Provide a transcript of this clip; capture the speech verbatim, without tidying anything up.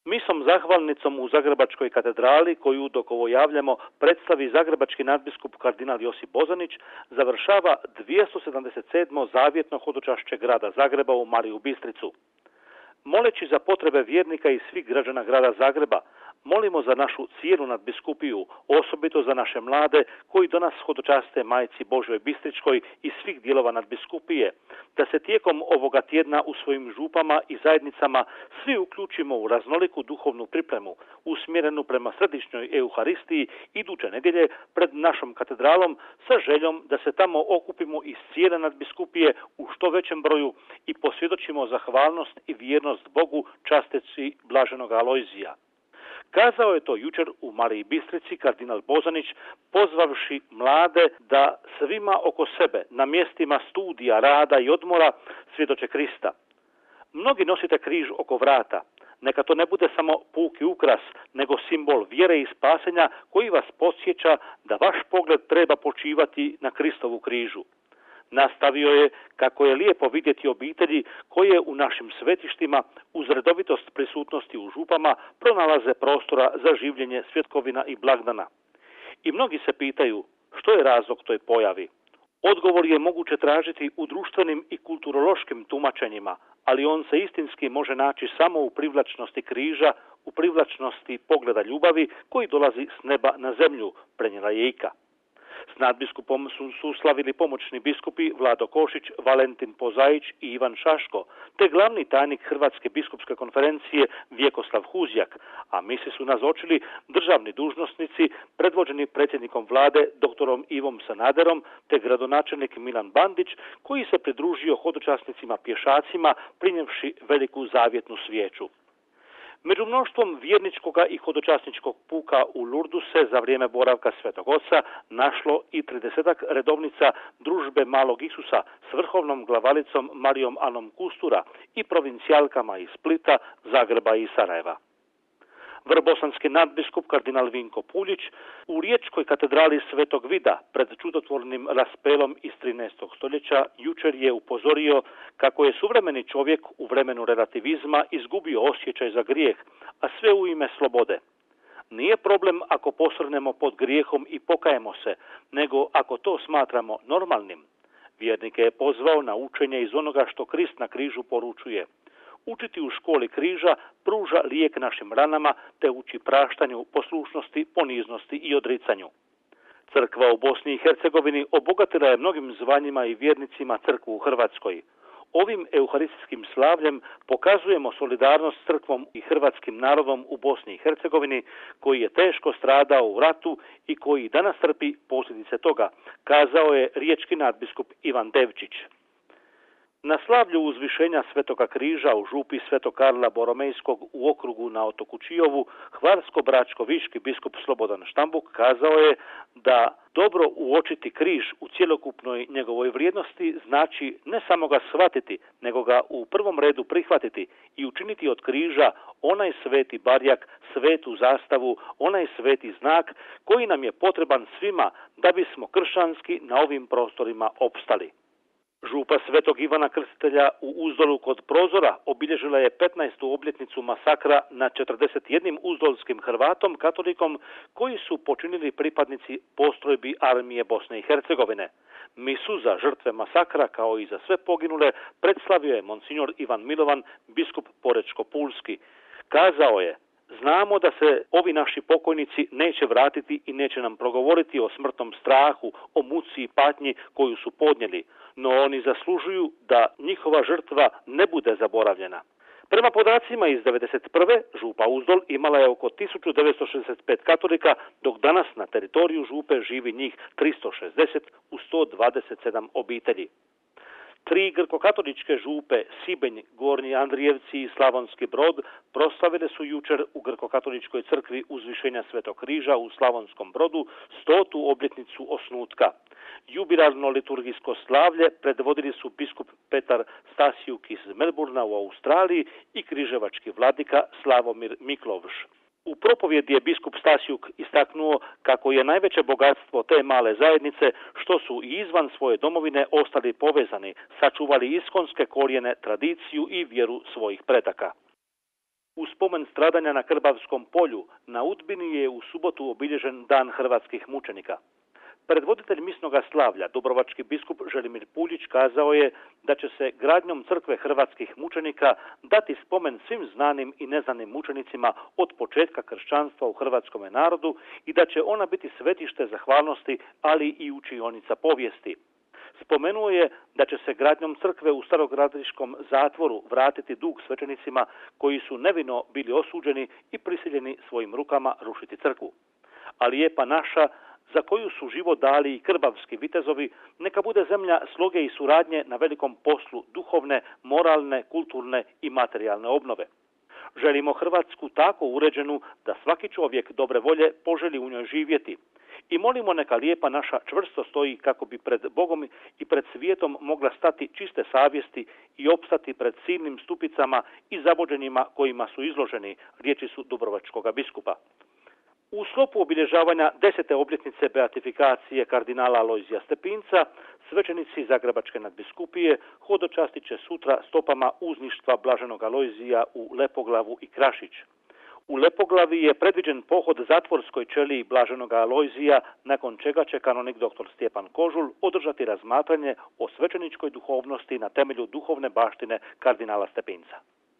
Misom zahvalnicom u Zagrebačkoj katedrali, koju dok ovo javljamo predstavi zagrebački nadbiskup kardinal Josip Bozanić, završava dvjesto sedamdeset sedmo zavjetno hodočašće grada Zagreba u Mariju Bistricu. Moleći za potrebe vjernika i svih građana grada Zagreba, molimo za našu cijelu nadbiskupiju, osobito za naše mlade koji do nas hodočaste Majci Božjoj Bistričkoj i svih dijelova nadbiskupije, da se tijekom ovoga tjedna u svojim župama i zajednicama svi uključimo u raznoliku duhovnu pripremu, usmjerenu prema središnjoj Euharistiji iduće nedjelje pred našom katedralom, sa željom da se tamo okupimo iz cijele nadbiskupije u što većem broju i posvjedočimo zahvalnost i vjernost Bogu časteći blaženog Alojzija. Kazao je to jučer u Mariji Bistrici kardinal Bozanić, pozvavši mlade da svima oko sebe na mjestima studija, rada i odmora svjedoče Krista. Mnogi nosite križ oko vrata. Neka to ne bude samo puki ukras, nego simbol vjere i spasenja koji vas podsjeća da vaš pogled treba počivati na Kristovu križu. Nastavio je kako je lijepo vidjeti obitelji koje u našim svetištima uz redovitost prisutnosti u župama pronalaze prostora za življenje svjetkovina i blagdana. I mnogi se pitaju što je razlog toj pojavi. Odgovor je moguće tražiti u društvenim i kulturološkim tumačenjima, ali on se istinski može naći samo u privlačnosti križa, u privlačnosti pogleda ljubavi koji dolazi s neba na zemlju, prenijela je Ika. S nadbiskupom su suslavili pomoćni biskupi Vlado Košić, Valentin Pozaić i Ivan Šaško, te glavni tajnik Hrvatske biskupske konferencije Vjekoslav Huzjak, a misi su nazočili državni dužnosnici predvođeni predsjednikom vlade doktorom Ivom Sanaderom te gradonačelnik Milan Bandić, koji se pridružio hodočasnicima pješacima prinjevši veliku zavjetnu svijeću. Među mnoštvom vjerničkoga i hodočasničkog puka u Lurdu se za vrijeme boravka Svetog Oca našlo i tridesetak redovnica družbe Malog Isusa s vrhovnom glavalicom Marijom Anom Kustura i provincijalkama iz Splita, Zagreba i Sarajeva. Vrbosanski nadbiskup kardinal Vinko Puljić u Riječkoj katedrali Svetog Vida pred čudotvornim raspelom iz trinaestog stoljeća jučer je upozorio kako je suvremeni čovjek u vremenu relativizma izgubio osjećaj za grijeh, a sve u ime slobode. Nije problem ako posrnemo pod grijehom i pokajemo se, nego ako to smatramo normalnim. Vjernike je pozvao na učenje iz onoga što Krist na križu poručuje. Učiti u školi križa pruža lijek našim ranama te uči praštanju, poslušnosti, poniznosti i odricanju. Crkva u Bosni i Hercegovini obogatila je mnogim zvanjima i vjernicima crkvu u Hrvatskoj. Ovim euharistijskim slavljem pokazujemo solidarnost s crkvom i hrvatskim narodom u Bosni i Hercegovini, koji je teško stradao u ratu i koji danas trpi posljedice toga, kazao je riječki nadbiskup Ivan Devčić. Na slavlju uzvišenja Svetoga križa u župi Svetog Karla Boromejskog u okrugu na otoku Čijovu, hvarsko-bračko-viški biskup Slobodan Štambuk kazao je da dobro uočiti križ u cjelokupnoj njegovoj vrijednosti znači ne samo ga shvatiti, nego ga u prvom redu prihvatiti i učiniti od križa onaj sveti barjak, svetu zastavu, onaj sveti znak koji nam je potreban svima da bismo kršćanski na ovim prostorima opstali. Župa Svetog Ivana Krstitelja u Uzdolu kod Prozora obilježila je petnaestu obljetnicu masakra nad četrdeset jednim uzdolskim Hrvatom katolikom koji su počinili pripadnici postrojbi armije Bosne i Hercegovine. Misu za žrtve masakra kao i za sve poginule predslavio je monsignor Ivan Milovan, biskup Porečko-Pulski. Kazao je: znamo da se ovi naši pokojnici neće vratiti i neće nam progovoriti o smrtnom strahu, o muci i patnji koju su podnijeli, no oni zaslužuju da njihova žrtva ne bude zaboravljena. Prema podacima iz devedeset prve. župa Uzdol imala je oko tisuću devetsto šezdeset pet katolika, dok danas na teritoriju župe živi njih tristo šezdeset u sto dvadeset sedam obitelji. Tri grkokatoličke župe, Sibenj, Gornji Andrijevci i Slavonski Brod, proslavile su jučer u grkokatoličkoj crkvi uzvišenja Svetog križa u Slavonskom Brodu stotu obljetnicu osnutka. Jubilarno liturgijsko slavlje predvodili su biskup Petar Stasijuk iz Melburna u Australiji i križevački vladika Slavomir Miklovš. U propovjedi je biskup Stasijuk istaknuo kako je najveće bogatstvo te male zajednice što su i izvan svoje domovine ostali povezani, sačuvali iskonske korijene, tradiciju i vjeru svojih predaka. U spomen stradanja na Krbavskom polju na Udbini je u subotu obilježen Dan hrvatskih mučenika. Predvoditelj misnoga slavlja, dubrovački biskup Želimir Puljić, kazao je da će se gradnjom crkve hrvatskih mučenika dati spomen svim znanim i neznanim mučenicima od početka kršćanstva u hrvatskome narodu i da će ona biti svetište zahvalnosti, ali i učionica povijesti. Spomenuo je da će se gradnjom crkve u Starogradiškom zatvoru vratiti dug svećenicima koji su nevino bili osuđeni i prisiljeni svojim rukama rušiti crkvu. A Lijepa naša, za koju su život dali i krbavski vitezovi, neka bude zemlja sloge i suradnje na velikom poslu duhovne, moralne, kulturne i materijalne obnove. Želimo Hrvatsku tako uređenu da svaki čovjek dobre volje poželi u njoj živjeti. I molimo neka Lijepa naša čvrsto stoji kako bi pred Bogom i pred svijetom mogla stati čiste savjesti i opstati pred silnim stupicama i zavođenjima kojima su izloženi, riječi su dubrovačkoga biskupa. U sklopu obilježavanja desete obljetnice beatifikacije kardinala Alojzija Stepinca, svećenici Zagrebačke nadbiskupije hodočastit će sutra stopama uzništva blaženog Alojzija u Lepoglavu i Krašić. U Lepoglavi je predviđen pohod zatvorskoj ćeliji blaženog Alojzija, nakon čega će kanonik doktor Stjepan Kožul održati razmatranje o svećeničkoj duhovnosti na temelju duhovne baštine kardinala Stepinca.